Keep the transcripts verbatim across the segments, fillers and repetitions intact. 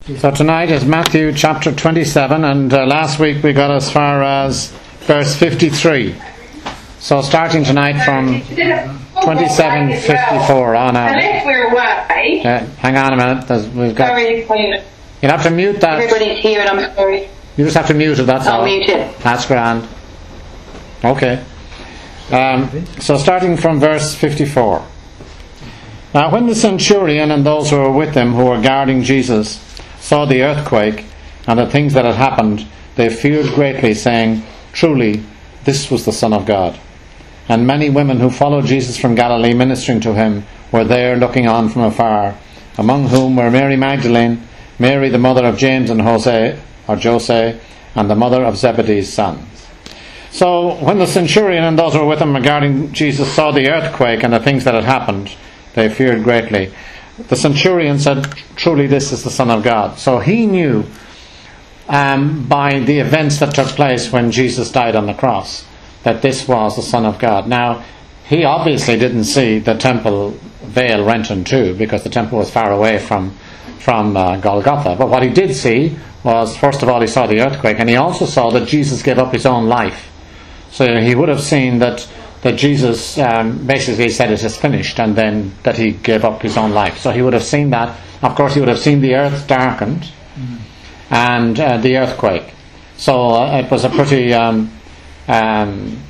So tonight is Matthew chapter twenty-seven, and uh, last week we got as far as verse fifty-three. So starting tonight from twenty-seven fifty-four on out. Unless we're away. Uh, hang on a minute. There's, we've got. Sorry, You'll have to mute that. everybody's here, and I'm sorry. You just have to mute it. That's I'll all. mute it. That's grand. Okay. Um, so starting from verse fifty-four. Now when the centurion and those who were with him, who were guarding Jesus, saw the earthquake and the things that had happened, they feared greatly, saying, "Truly, this was the Son of God." And many women who followed Jesus from Galilee, ministering to him, were there looking on from afar, among whom were Mary Magdalene, Mary the mother of James and Jose, or Jose, and the mother of Zebedee's sons. So when the centurion and those who were with him regarding Jesus saw the earthquake and the things that had happened, they feared greatly. The centurion said, "Truly this is the Son of God." So he knew um, by the events that took place when Jesus died on the cross that this was the Son of God. Now, he obviously didn't see the temple veil rent in two, because the temple was far away from, from uh, Golgotha. But what he did see was, first of all, he saw the earthquake, and he also saw that Jesus gave up his own life. So he would have seen that that Jesus um, basically said it is finished, and then that he gave up his own life. So he would have seen that. Of course, he would have seen the earth darkened mm. and uh, the earthquake. So uh, it was a pretty um, um,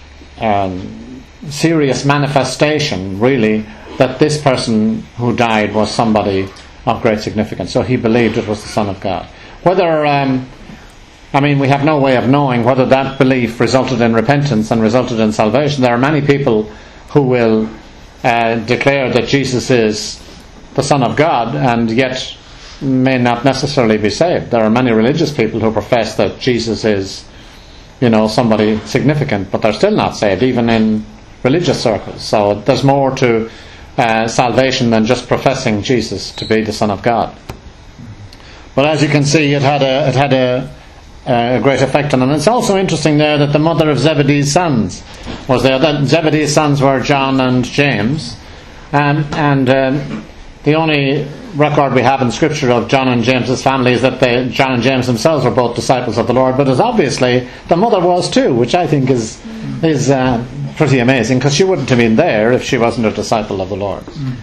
um, serious manifestation, really, that this person who died was somebody of great significance. So he believed it was the Son of God. Whether um, I mean, we have no way of knowing whether that belief resulted in repentance and resulted in salvation. There are many people who will uh, declare that Jesus is the Son of God and yet may not necessarily be saved. There are many religious people who profess that Jesus is, you know, somebody significant, but they're still not saved, even in religious circles. So there's more to uh, salvation than just professing Jesus to be the Son of God. But as you can see, it had a it had a Uh, a great effect on them. It's also interesting there that the mother of Zebedee's sons was there. That Zebedee's sons were John and James, um, and um, the only record we have in Scripture of John and James's family is that they, John and James themselves were both disciples of the Lord. But as obviously the mother was too, which I think is is uh, pretty amazing, because she wouldn't have been there if she wasn't a disciple of the Lord. Mm.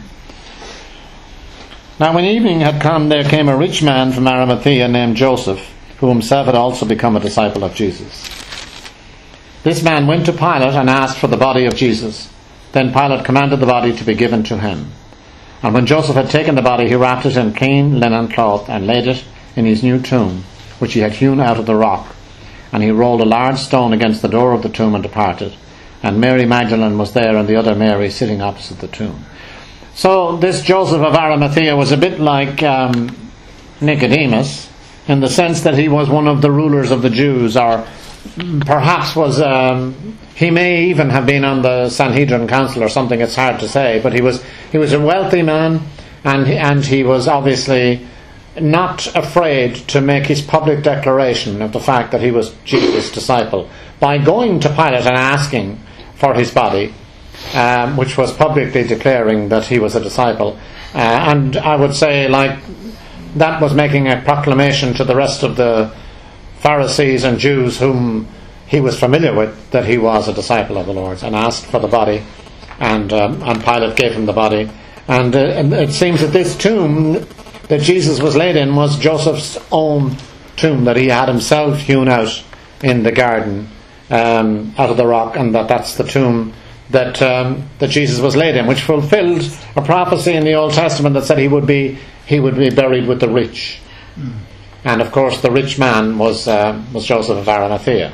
Now when evening had come, there came a rich man from Arimathea named Joseph, who himself had also become a disciple of Jesus. This man went to Pilate and asked for the body of Jesus. Then Pilate commanded the body to be given to him. And when Joseph had taken the body, he wrapped it in clean linen cloth and laid it in his new tomb, which he had hewn out of the rock. And he rolled a large stone against the door of the tomb and departed. And Mary Magdalene was there, and the other Mary sitting opposite the tomb. So this Joseph of Arimathea was a bit like um, Nicodemus, in the sense that he was one of the rulers of the Jews, or perhaps was um, he may even have been on the Sanhedrin council or something. It's hard to say, but he was he was a wealthy man, and he, and he was obviously not afraid to make his public declaration of the fact that he was Jesus' disciple by going to Pilate and asking for his body, um, which was publicly declaring that he was a disciple. Uh, and I would say, like, that was making a proclamation to the rest of the Pharisees and Jews whom he was familiar with, that he was a disciple of the Lord's, and asked for the body, and um, and Pilate gave him the body. And, uh, and it seems that this tomb that Jesus was laid in was Joseph's own tomb that he had himself hewn out in the garden um, out of the rock, and that that's the tomb that um, that Jesus was laid in, which fulfilled a prophecy in the Old Testament that said he would be he would be buried with the rich. Mm. And of course the rich man was uh, was Joseph of Arimathea.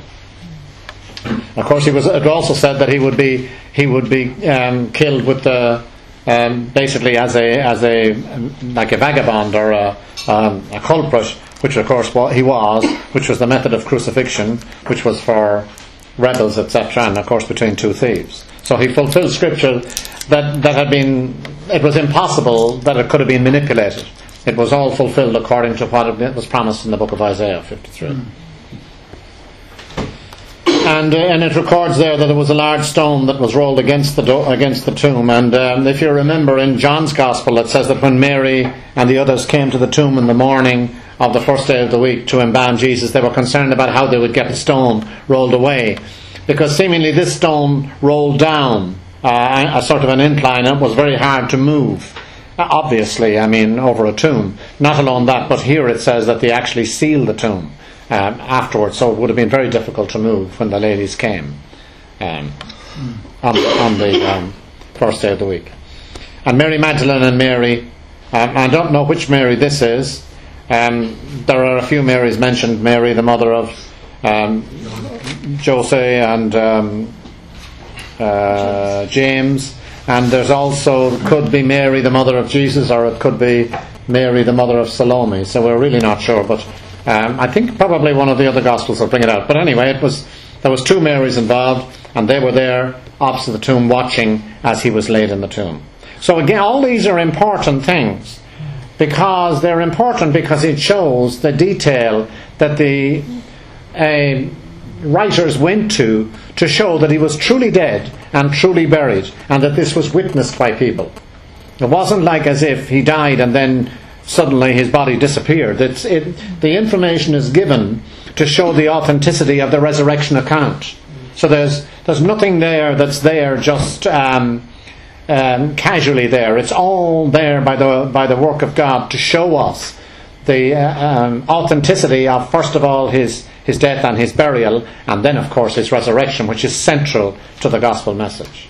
Of course he was it also said that he would be he would be um, killed with the um, basically as a as a like a vagabond or a, um, a culprit, which of course what he was, which was the method of crucifixion, which was for rebels, et cetera, and of course between two thieves. So he fulfilled scripture that, that had been, it was impossible that it could have been manipulated. It was all fulfilled according to what was promised in the book of Isaiah fifty-three. Mm. And, uh, and it records there that there was a large stone that was rolled against the do- against the tomb. And um, if you remember in John's Gospel, it says that when Mary and the others came to the tomb in the morning of the first day of the week to embalm Jesus, they were concerned about how they would get the stone rolled away, because seemingly this stone rolled down uh, a sort of an incline, and it was very hard to move. Obviously, I mean, over a tomb. Not alone that, but here it says that they actually sealed the tomb um, afterwards, so it would have been very difficult to move when the ladies came um, on the, on the um, first day of the week. And Mary Magdalene and Mary, um, I don't know which Mary this is. Um, there are a few Marys mentioned. Mary, the mother of um, Jose and um, uh, James. And there's also, could be Mary, the mother of Jesus, or it could be Mary, the mother of Salome. So we're really not sure, but um, I think probably one of the other Gospels will bring it out. But anyway, it was there was two Marys involved, and they were there opposite the tomb watching as he was laid in the tomb. So again, all these are important things, because they're important because it shows the detail that the uh, writers went to to show that he was truly dead and truly buried, and that this was witnessed by people. It wasn't like as if he died and then suddenly his body disappeared. It's, it, the information is given to show the authenticity of the resurrection account. So there's there's nothing there that's there just um, um, casually there. It's all there by the by the work of God to show us the uh, um, authenticity of, first of all, his his death and his burial, and then of course his resurrection, which is central to the gospel message.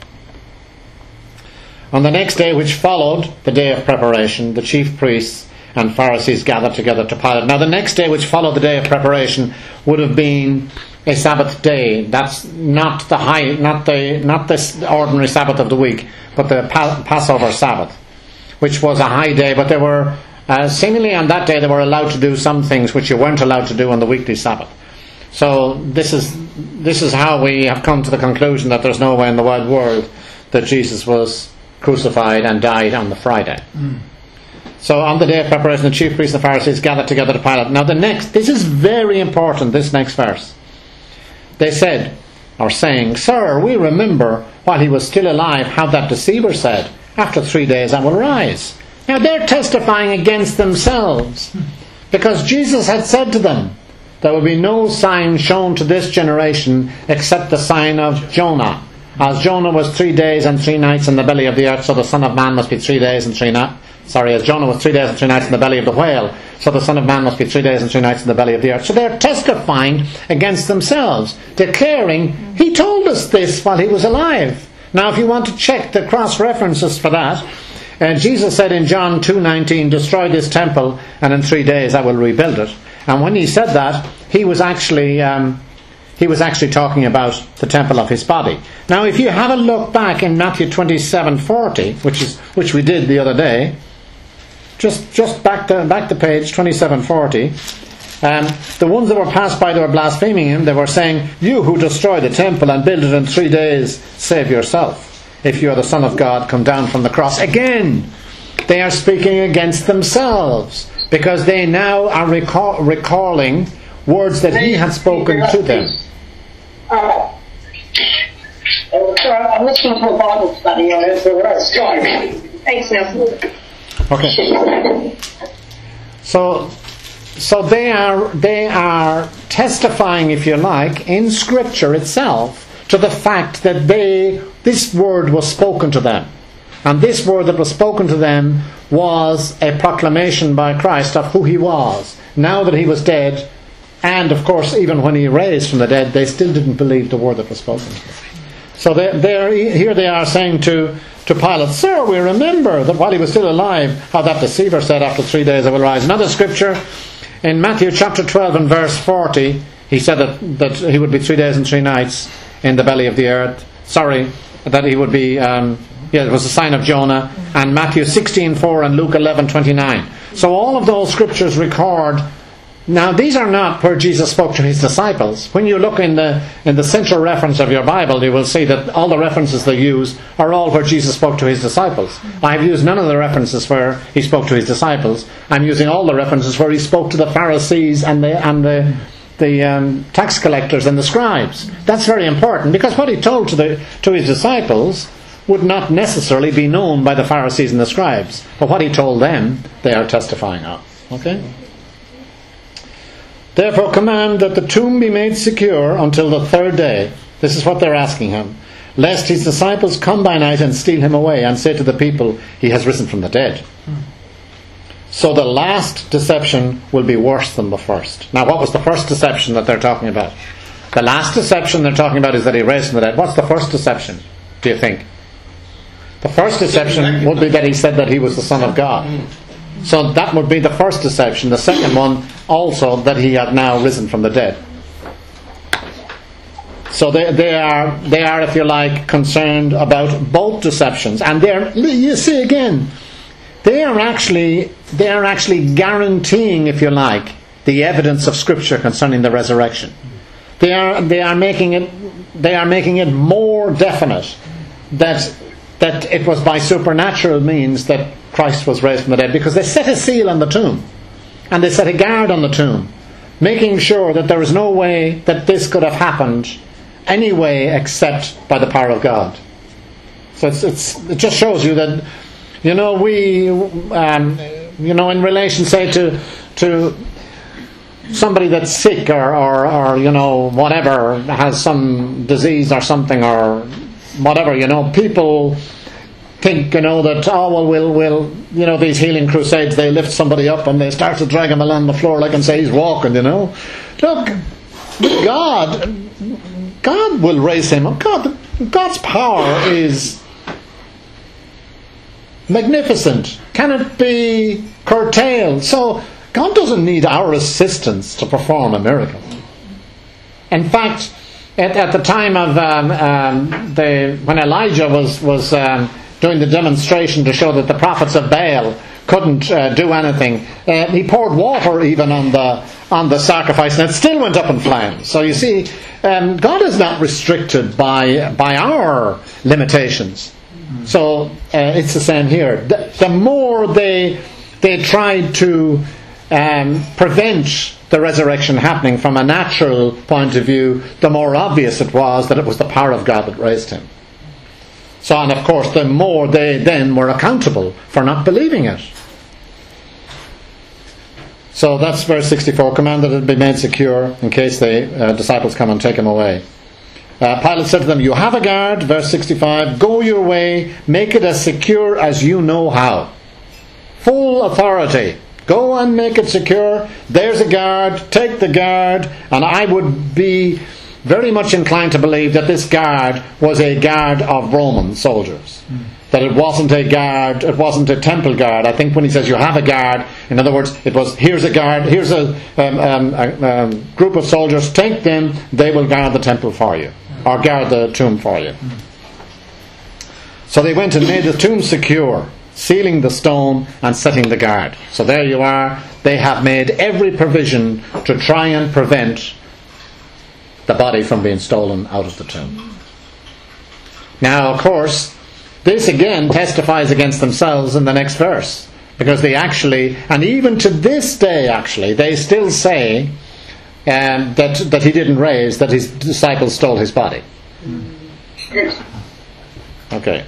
On the next day, which followed the day of preparation, the chief priests and Pharisees gathered together to Pilate. Now the next day which followed the day of preparation would have been a Sabbath day. That's not the high, not the not this ordinary Sabbath of the week, but the pa- Passover Sabbath, which was a high day. But they were uh, seemingly on that day they were allowed to do some things which you weren't allowed to do on the weekly Sabbath. So this is this is how we have come to the conclusion that there's no way in the wide world that Jesus was crucified and died on the Friday. Mm. So on the day of preparation, the chief priests and the Pharisees gathered together to Pilate. Now the next, this is very important, this next verse. They said, or saying, "Sir, we remember while he was still alive how that deceiver said, 'After three days I will rise.'" Now they're testifying against themselves, because Jesus had said to them, "There will be no sign shown to this generation except the sign of Jonah. As Jonah was three days and three nights in the belly of the earth, so the Son of Man must be three days and three nights. Sorry, as Jonah was three days and three nights in the belly of the whale, so the Son of Man must be three days and three nights in the belly of the earth." So they're testifying against themselves, declaring, "He told us this while he was alive." Now if you want to check the cross-references for that, uh, Jesus said in John two nineteen, "Destroy this temple, and in three days I will rebuild it." And when he said that, he was actually um, he was actually talking about the temple of his body. Now, if you have a look back in Matthew twenty-seven forty, which is which we did the other day, just just back to back to page twenty-seven forty, um, the ones that were passed by, they were blaspheming him. They were saying, "You who destroy the temple and build it in three days, save yourself. If you are the Son of God, come down from the cross." Again, they are speaking against themselves, because they now are recall, recalling words that he had spoken to them. Uh, I'm listening to a Bible study on it, so that's fine. Thanks, Nelson. Okay. So, so they are they are testifying, if you like, in Scripture itself to the fact that they this word was spoken to them. And this word that was spoken to them was a proclamation by Christ of who he was. Now that he was dead, and of course even when he raised from the dead, they still didn't believe the word that was spoken. So they, they're, here they are saying to, to Pilate, "Sir, we remember that while he was still alive, how that deceiver said, 'After three days I will rise.'" Another scripture, in Matthew chapter twelve and verse forty, he said that, that he would be three days and three nights in the belly of the earth. Sorry, that he would be... Um, Yeah, it was a sign of Jonah, and Matthew sixteen four and Luke eleven twenty-nine. So all of those scriptures record. Now these are not where Jesus spoke to his disciples. When you look in the in the central reference of your Bible, you will see that all the references they use are all where Jesus spoke to his disciples. I've used none of the references where he spoke to his disciples. I'm using all the references where he spoke to the Pharisees and the and the the um, tax collectors and the scribes. That's very important, because what he told to the to his disciples would not necessarily be known by the Pharisees and the scribes, but what he told them, they are testifying of. Okay? Therefore command that the tomb be made secure until the third day. This is what they're asking him. Lest his disciples come by night and steal him away and say to the people, he has risen from the dead. So the last deception will be worse than the first. Now, what was the first deception that they're talking about? The last deception they're talking about is that he raised from the dead. What's the first deception, do you think? The first deception would be that he said that he was the Son of God. So that would be the first deception. The second one, also, that he had now risen from the dead. So they, they are, they are, if you like, concerned about both deceptions. And they're, you see again, they are actually, they are actually guaranteeing, if you like, the evidence of Scripture concerning the resurrection. They are, they are making it, they are making it more definite that that it was by supernatural means that Christ was raised from the dead, because they set a seal on the tomb and they set a guard on the tomb, making sure that there is no way that this could have happened any way except by the power of God. So it's, it's, it just shows you that, you know, we, um, you know, in relation, say, to to somebody that's sick or, or, or, you know, whatever, has some disease or something or whatever, you know, people think, you know, that, oh, well, we'll, we'll, you know, these healing crusades, they lift somebody up and they start to drag him along the floor like and say he's walking, you know. Look, God, God will raise him up. God, God's power is magnificent. Can it be curtailed? So God doesn't need our assistance to perform a miracle. In fact, at, at the time of um, um, the when Elijah was was um, doing the demonstration to show that the prophets of Baal couldn't uh, do anything, uh, he poured water even on the on the sacrifice, and it still went up in flames. So you see, um, God is not restricted by by our limitations. So uh, it's the same here. The, the more they they tried to um, prevent the resurrection happening from a natural point of view, the more obvious it was that it was the power of God that raised him. So, and of course, the more they then were accountable for not believing it. So that's verse sixty-four. Command that it be made secure in case the uh, disciples come and take him away. Uh, Pilate said to them, you have a guard, verse sixty-five, go your way, make it as secure as you know how. Full authority. Go and make it secure. There's a guard, take the guard. And I would be very much inclined to believe that this guard was a guard of Roman soldiers. Mm. That it wasn't a guard, it wasn't a temple guard. I think when he says you have a guard, in other words, it was, here's a guard, here's a, um, um, a um, group of soldiers, take them, they will guard the temple for you, or guard the tomb for you. Mm. So they went and made the tomb secure, sealing the stone and setting the guard. So there you are, they have made every provision to try and prevent the body from being stolen out of the tomb. Now, of course, this again testifies against themselves in the next verse, because they actually, and even to this day actually, they still say um, that, that he didn't raise, that his disciples stole his body. Okay.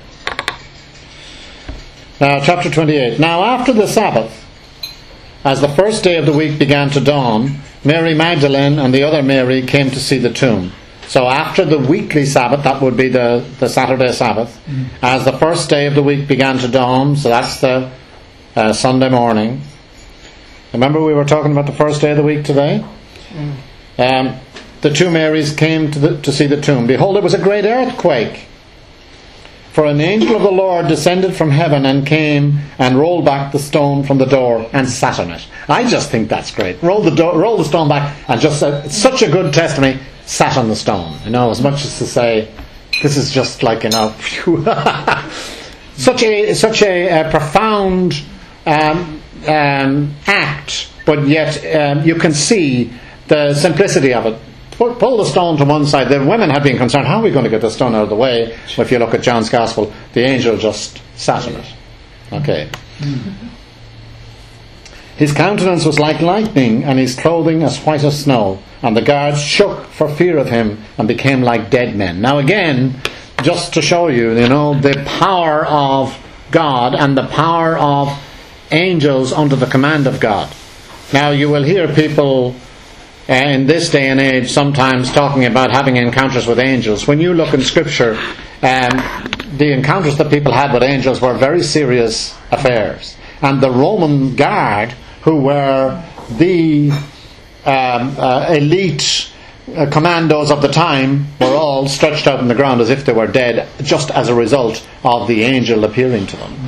Now, chapter twenty-eight. Now, after the Sabbath, as the first day of the week began to dawn, Mary Magdalene and the other Mary came to see the tomb. So after the weekly Sabbath, that would be the, the Saturday Sabbath, mm. as the first day of the week began to dawn, so that's the uh, Sunday morning. Remember we were talking about the first day of the week today? Mm. Um, the two Marys came to, the, to see the tomb. Behold, it was a great earthquake. For an angel of the Lord descended from heaven and came and rolled back the stone from the door and sat on it. I just think that's great. Roll the do- roll the stone back and just uh, it's such a good testimony. Sat on the stone. You know, as much as to say, this is just like, you know, such a such a, a profound um, um, act, but yet um, you can see the simplicity of it. Pull, pull the stone to one side. The women had been concerned, how are we going to get the stone out of the way? Well, if you look at John's Gospel, the angel just sat on it. Okay. His countenance was like lightning, and his clothing as white as snow. and the guards shook for fear of him and became like dead men. Now again, just to show you, you know, the power of God and the power of angels under the command of God. Now you will hear people uh, in this day and age sometimes talking about having encounters with angels. When you look in Scripture, um, the encounters that people had with angels were very serious affairs. And the Roman guard, who were the um, uh, elite uh, commandos of the time, were all stretched out on the ground as if they were dead, just as a result of the angel appearing to them.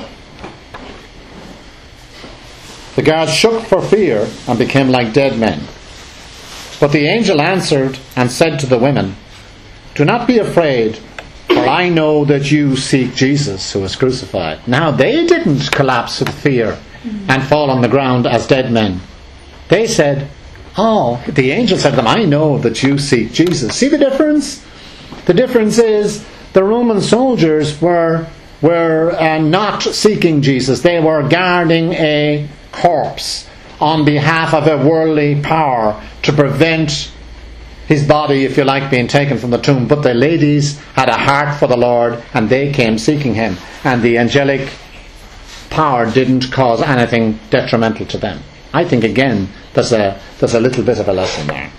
The guards shook for fear and became like dead men. But the angel answered and said to the women, "Do not be afraid, for I know that you seek Jesus who was crucified." Now they didn't collapse with fear and fall on the ground as dead men. They said, oh, the angel said to them, "I know that you seek Jesus." See the difference? The difference is the Roman soldiers were, were uh, not seeking Jesus. They were guarding a corpse on behalf of a worldly power to prevent his body, if you like, being taken from the tomb. But the ladies had a heart for the Lord, and they came seeking him, and the angelic power didn't cause anything detrimental to them. I think again there's a there's a little bit of a lesson there.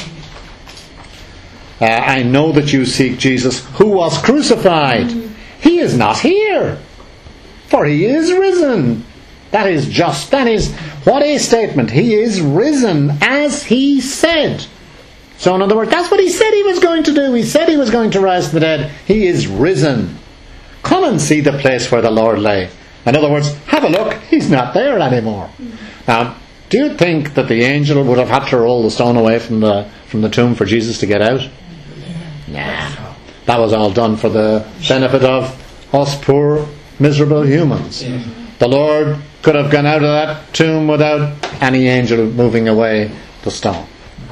uh, I know that you seek Jesus who was crucified. He is not here, for he is risen. That is just, that is, what a statement. He is risen as he said. So in other words, that's what he said he was going to do. He said he was going to rise from the dead. He is risen. Come and see the place where the Lord lay. In other words, have a look. He's not there anymore. Now, do you think that the angel would have had to roll the stone away from the from the tomb for Jesus to get out? Nah. That was all done for the benefit of us poor, miserable humans. The Lord could have gone out of that tomb without any angel moving away the stone.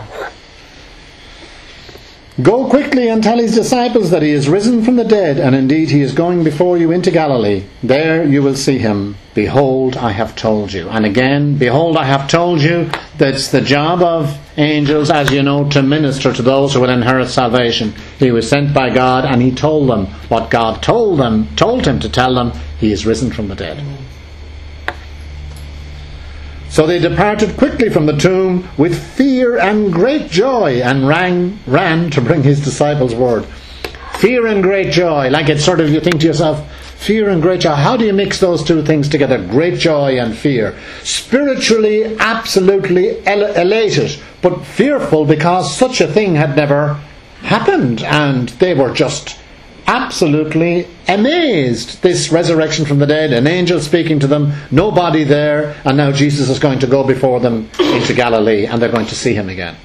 Go quickly and tell his disciples that he is risen from the dead, and indeed he is going before you into Galilee. There you will see him. Behold, I have told you. And again, behold, I have told you. That's the job of angels, as you know, to minister to those who will inherit salvation. He was sent by God, and he told them what God told them, told him to tell them. He is risen from the dead. So they departed quickly from the tomb with fear and great joy, and ran, ran to bring his disciples word. Fear and great joy. Like it's sort of, you think to yourself, fear and great joy. How do you mix those two things together? Great joy and fear. Spiritually, absolutely el- elated, but fearful because such a thing had never happened. And they were just absolutely amazed. This resurrection from the dead, an angel speaking to them, nobody there, and now Jesus is going to go before them into Galilee, and they're going to see him again.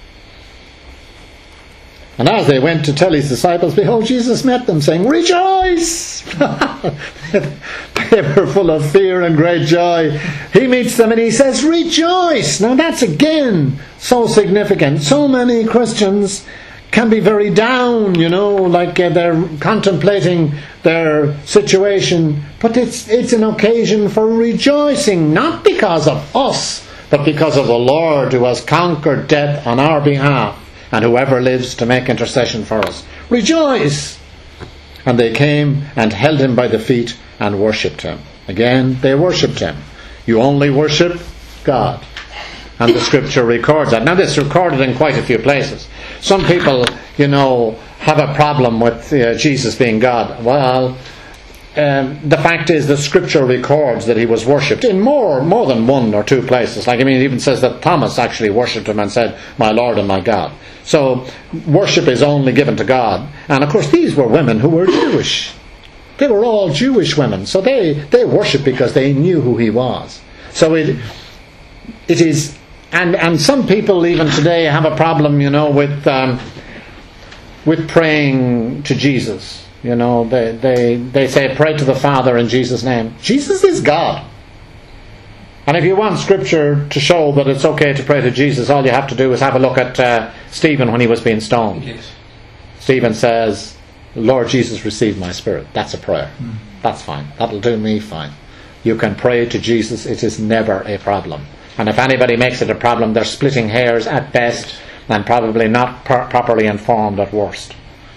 And as they went to tell his disciples, behold, Jesus met them, saying, "Rejoice!" They were full of fear and great joy. He meets them and he says, "Rejoice!" Now that's again so significant. So many Christians can be very down, you know, like uh, they're contemplating their situation. But it's it's an occasion for rejoicing, not because of us, but because of the Lord who has conquered death on our behalf, and whoever lives to make intercession for us. Rejoice! And they came and held him by the feet and worshipped him. Again, they worshipped him. You only worship God. And the scripture records that. Now this is recorded in quite a few places. Some people, you know, have a problem with uh, Jesus being God. Well, um, the fact is the scripture records that he was worshipped in more more than one or two places. Like, I mean, it even says that Thomas actually worshipped him and said, "My Lord and my God." So worship is only given to God. And of course these were women who were Jewish. They were all Jewish women. So they, they worshipped because they knew who he was. So it it is... And and some people even today have a problem, you know, with um, with praying to Jesus. You know, they, they they say pray to the Father in Jesus' name. Jesus is God. And if you want Scripture to show that it's okay to pray to Jesus, all you have to do is have a look at uh, Stephen when he was being stoned. Yes. Stephen says, "Lord Jesus, receive my spirit." That's a prayer. Mm. That's fine. That'll do me fine. You can pray to Jesus. It is never a problem. And if anybody makes it a problem, they're splitting hairs at best. and probably not pro- properly informed at worst.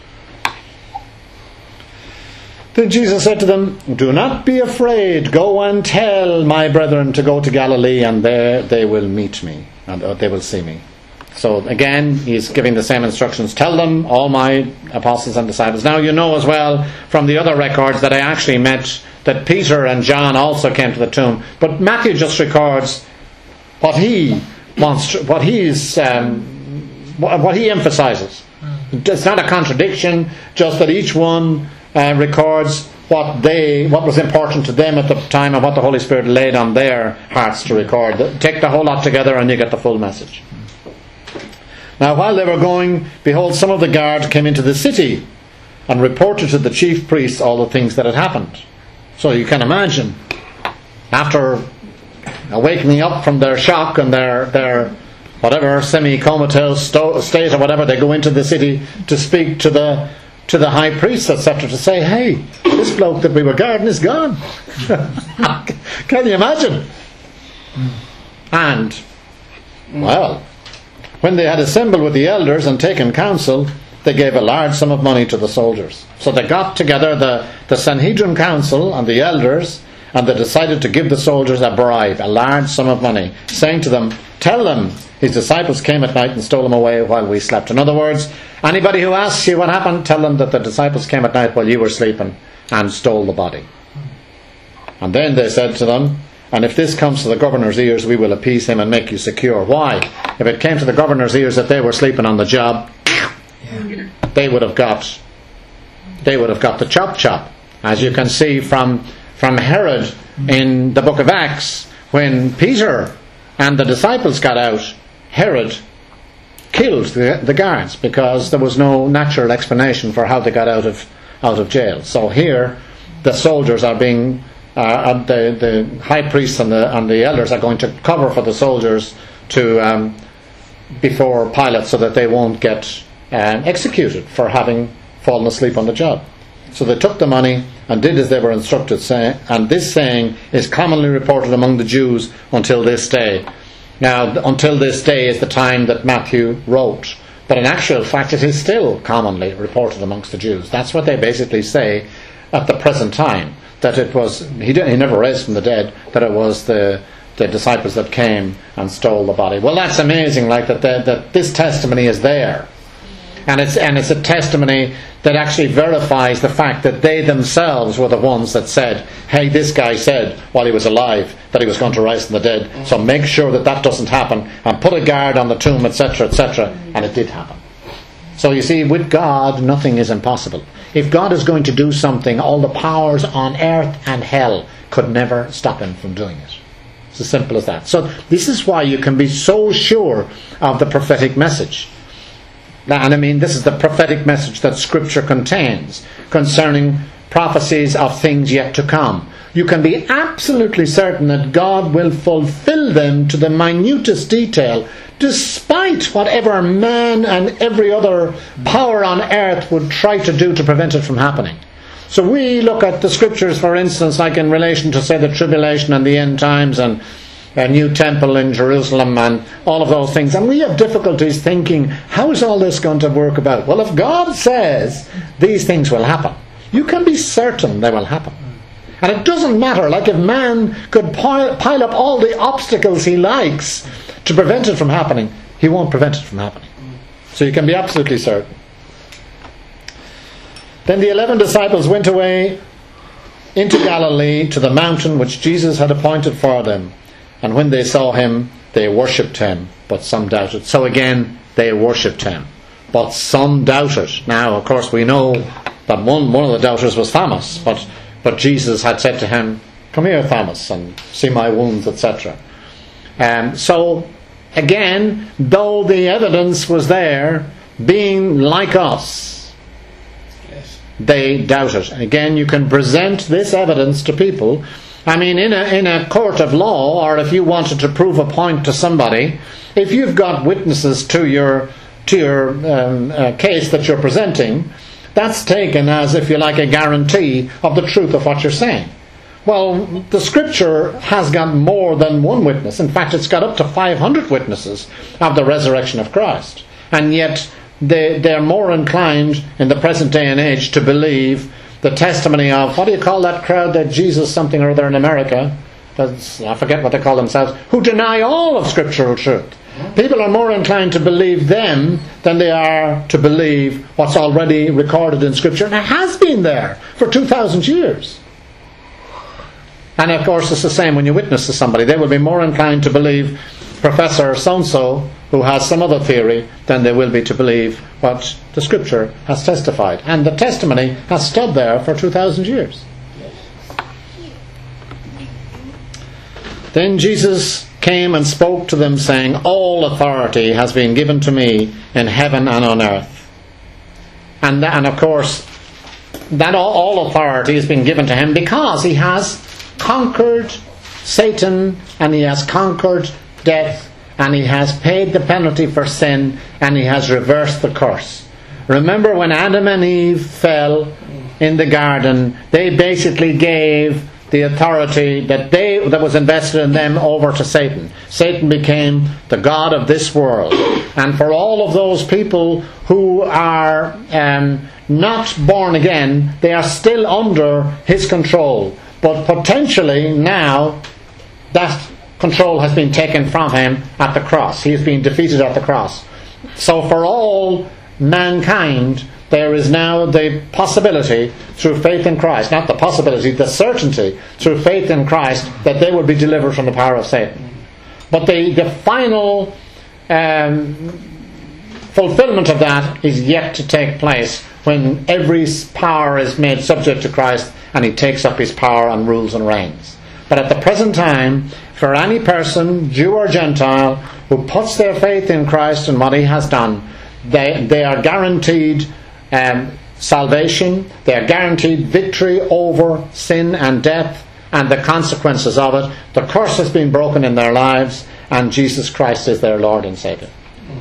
Then Jesus said to them, "Do not be afraid. Go and tell my brethren to go to Galilee, and there they will meet me, and uh, they will see me." So again, he's giving the same instructions. Tell them, all my apostles and disciples. Now you know as well from the other records that I actually meant that Peter and John also came to the tomb. But Matthew just records what he wants, to, what he's, um, what he emphasizes. It's not a contradiction, just that each one uh, records what they, what was important to them at the time and what the Holy Spirit laid on their hearts to record. Take the whole lot together and you get the full message. Now while they were going, behold, some of the guard came into the city and reported to the chief priests all the things that had happened. So you can imagine, after awakening up from their shock and their, their whatever semi-comatose sto- state or whatever, they go into the city to speak to the to the high priest, et cetera, to say, "Hey, this bloke that we were guarding is gone." Can you imagine? And, well, when they had assembled with the elders and taken counsel, they gave a large sum of money to the soldiers. So they got together the, the Sanhedrin council and the elders, and they decided to give the soldiers a bribe, a large sum of money, saying to them, "Tell them his disciples came at night and stole him away while we slept." In other words, anybody who asks you what happened, tell them that the disciples came at night while you were sleeping and stole the body. And then they said to them, "And if this comes to the governor's ears, we will appease him and make you secure." Why? If it came to the governor's ears that they were sleeping on the job, yeah. they would have got they would have got the chop chop. As you can see from from Herod in the book of Acts, when Peter and the disciples got out, Herod killed the, the guards because there was no natural explanation for how they got out of out of jail. So here, the soldiers are being Uh, and the, the high priests and the, and the elders are going to cover for the soldiers to um, before Pilate, so that they won't get um, executed for having fallen asleep on the job. So they took the money and did as they were instructed, say, and this saying is commonly reported among the Jews until this day. Now, until this day is the time that Matthew wrote, but in actual fact it is still commonly reported amongst the Jews. That's what they basically say at the present time. That it was, he, did, he never raised from the dead, that it was the, the disciples that came and stole the body. Well, that's amazing, like that, the, that this testimony is there. And it's, and it's a testimony that actually verifies the fact that they themselves were the ones that said, "Hey, this guy said while he was alive that he was going to rise from the dead, so make sure that that doesn't happen, and put a guard on the tomb," et cetera, et cetera. And it did happen. So you see, with God, nothing is impossible. If God is going to do something, all the powers on earth and hell could never stop him from doing it. It's as simple as that. So this is why you can be so sure of the prophetic message. And I mean, this is the prophetic message that Scripture contains concerning prophecies of things yet to come. You can be absolutely certain that God will fulfill them to the minutest detail, despite whatever man and every other power on earth would try to do to prevent it from happening. So we look at the Scriptures, for instance, like in relation to, say, the tribulation and the end times and a new temple in Jerusalem and all of those things, and we have difficulties thinking, how is all this going to work about? Well, if God says these things will happen, you can be certain they will happen. And it doesn't matter, like if man could pile, pile up all the obstacles he likes to prevent it from happening, he won't prevent it from happening. So you can be absolutely certain. Then the eleven disciples went away into Galilee to the mountain which Jesus had appointed for them. And when they saw him, they worshipped him, but some doubted. So again, they worshipped him, but some doubted. Now, of course, we know that one, one of the doubters was Thomas, but But Jesus had said to him, "Come here, Thomas, and see my wounds," et cetera. Um, so, again, though the evidence was there, being like us, yes, they doubted. Again, you can present this evidence to people. I mean, in a, in a court of law, or if you wanted to prove a point to somebody, if you've got witnesses to your, to your um, uh, case that you're presenting, that's taken as, if you like, a guarantee of the truth of what you're saying. Well, the Scripture has got more than one witness. In fact, it's got up to five hundred witnesses of the resurrection of Christ. and yet they, they're more inclined in the present day and age to believe the testimony of, what do you call that crowd that Jesus something or other in America, that's, I forget what they call themselves, who deny all of scriptural truth. People are more inclined to believe them than they are to believe what's already recorded in Scripture, and it has been there for two thousand years. And of course it's the same when you witness to somebody. They will be more inclined to believe Professor so-and-so who has some other theory than they will be to believe what the Scripture has testified. And the testimony has stood there for two thousand years. Then Jesus came and spoke to them, saying, all authority has been given to me in heaven and on earth. And, and of course, that all, all authority has been given to him because he has conquered Satan, and he has conquered death, and he has paid the penalty for sin, and he has reversed the curse. Remember when Adam and Eve fell in the garden, they basically gave the authority that they that was invested in them over to Satan. Satan became the god of this world. And for all of those people who are um, not born again, they are still under his control. But potentially now that control has been taken from him at the cross. He has been defeated at the cross. So for all mankind, there is now the possibility through faith in Christ, not the possibility, the certainty through faith in Christ that they will be delivered from the power of Satan. But the, the final um, fulfillment of that is yet to take place when every power is made subject to Christ and he takes up his power and rules and reigns. But at the present time, for any person, Jew or Gentile, who puts their faith in Christ and what he has done, they, they are guaranteed Um, salvation, they are guaranteed victory over sin and death and the consequences of it. The curse has been broken in their lives, and Jesus Christ is their Lord and Saviour.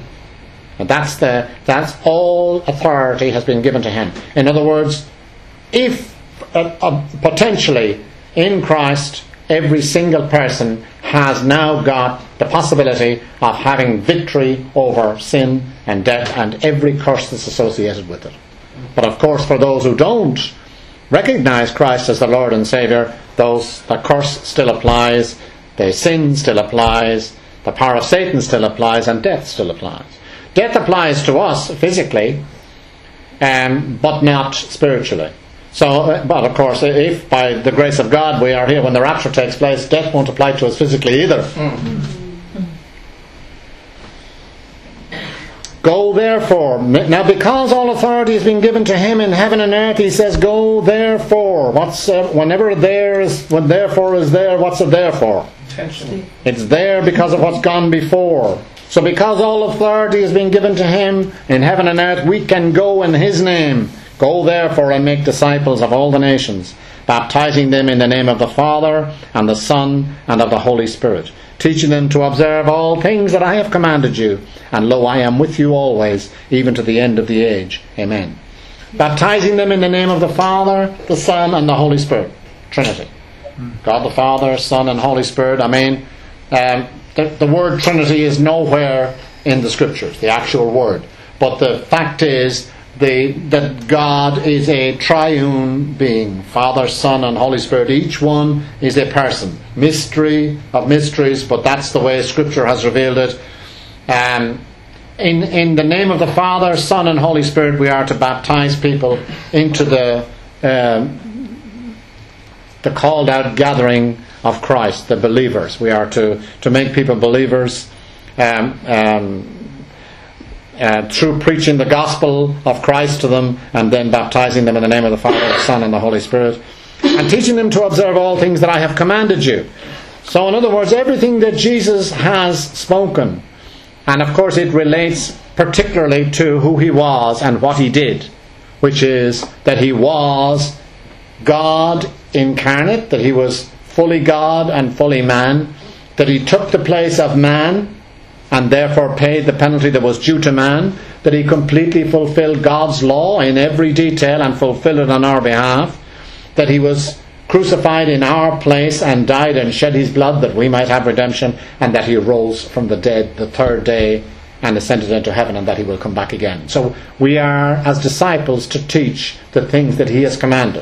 And that's the that's all authority has been given to him. In other words, if uh, uh, potentially in Christ every single person has now got the possibility of having victory over sin and death and every curse that's associated with it. But of course, for those who don't recognize Christ as the Lord and Saviour, those the curse still applies, the sin still applies, the power of Satan still applies, and death still applies. Death applies to us physically, um, but not spiritually. So, uh, but of course, if by the grace of God we are here when the rapture takes place, death won't apply to us physically either. Mm. Go therefore. Now, because all authority has been given to him in heaven and earth, he says, go therefore. What's uh, whenever there is, when therefore is there, what's it there for? Intentionally. It's there because of what's gone before. So because all authority has been given to him in heaven and earth, we can go in his name. Go therefore and make disciples of all the nations, baptizing them in the name of the Father and the Son and of the Holy Spirit, teaching them to observe all things that I have commanded you. And lo, I am with you always, even to the end of the age. Amen. Baptizing them in the name of the Father, the Son, and the Holy Spirit. Trinity. God the Father, Son, and Holy Spirit. I mean, um, the, the word Trinity is nowhere in the Scriptures, the actual word. But the fact is, The, that God is a triune being, Father, Son, and Holy Spirit. Each one is a person. Mystery of mysteries, but that's the way Scripture has revealed it. Um, in, in the name of the Father, Son, and Holy Spirit, we are to baptize people into the um, the called out gathering of Christ, the believers. We are to, to make people believers um, um Uh, through preaching the gospel of Christ to them, and then baptizing them in the name of the Father, the Son, and the Holy Spirit, and teaching them to observe all things that I have commanded you. So in other words, everything that Jesus has spoken, and of course it relates particularly to who he was and what he did, which is that he was God incarnate, that he was fully God and fully man, that he took the place of man and therefore paid the penalty that was due to man, that he completely fulfilled God's law in every detail and fulfilled it on our behalf, that he was crucified in our place and died and shed his blood that we might have redemption, and that he rose from the dead the third day and ascended into heaven, and that he will come back again. So we are, as disciples, to teach the things that he has commanded.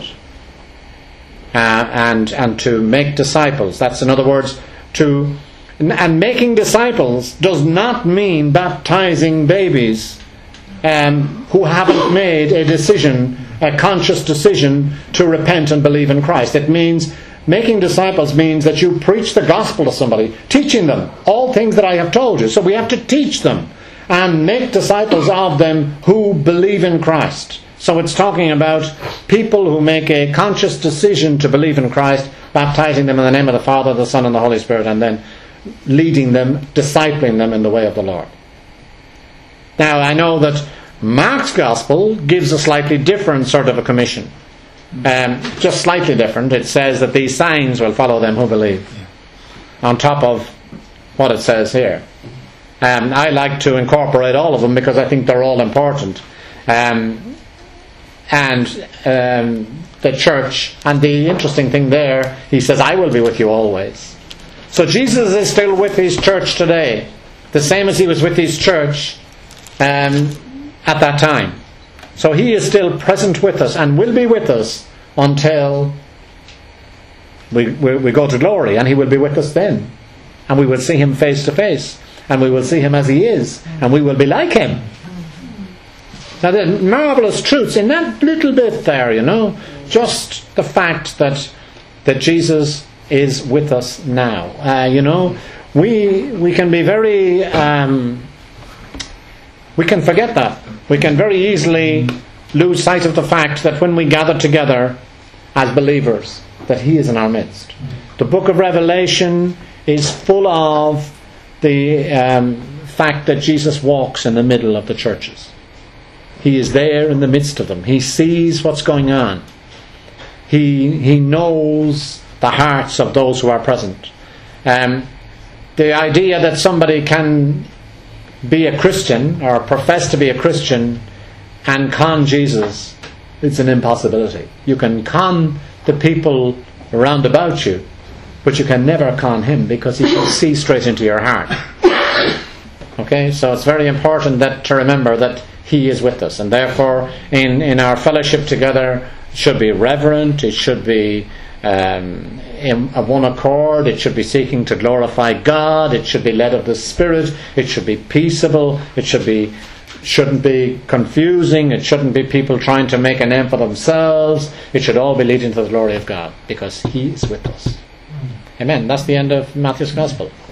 Uh, and and to make disciples. That's, in other words, to... And making disciples does not mean baptizing babies um, who haven't made a decision, a conscious decision to repent and believe in Christ. It means... Making disciples means that you preach the gospel to somebody, teaching them all things that I have told you. So we have to teach them and make disciples of them who believe in Christ. So it's talking about people who make a conscious decision to believe in Christ, baptizing them in the name of the Father, the Son, and the Holy Spirit, and then leading them, discipling them in the way of the Lord. Now, I know that Mark's gospel gives a slightly different sort of a commission. Um, just slightly different. It says that these signs will follow them who believe, on top of what it says here. Um, I like to incorporate all of them because I think they're all important. Um, and um, the church, and the interesting thing there, he says, I will be with you always. So Jesus is still with his church today, the same as he was with his church um, at that time. So he is still present with us and will be with us until we, we, we go to glory, and he will be with us then. And we will see him face to face, and we will see him as he is, and we will be like him. Now, the marvellous truths in that little bit there, you know, just the fact that that Jesus is with us now. Uh, you know, we we can be very... Um, we can forget that. We can very easily lose sight of the fact that when we gather together as believers, that he is in our midst. The book of Revelation is full of the um, fact that Jesus walks in the middle of the churches. He is there in the midst of them. He sees what's going on. He he knows the hearts of those who are present. Um, the idea that somebody can be a Christian or profess to be a Christian and con Jesus, it's an impossibility. You can con the people around about you, but you can never con him, because he can see straight into your heart. Okay, so it's very important that to remember that he is with us, and therefore in, in our fellowship together it should be reverent, it should be Um, in, of one accord, it should be seeking to glorify God, it should be led of the Spirit, it should be peaceable, it should be shouldn't be confusing, it shouldn't be people trying to make a name for themselves. It should all be leading to the glory of God, because he is with us. Amen. That's the end of Matthew's Gospel.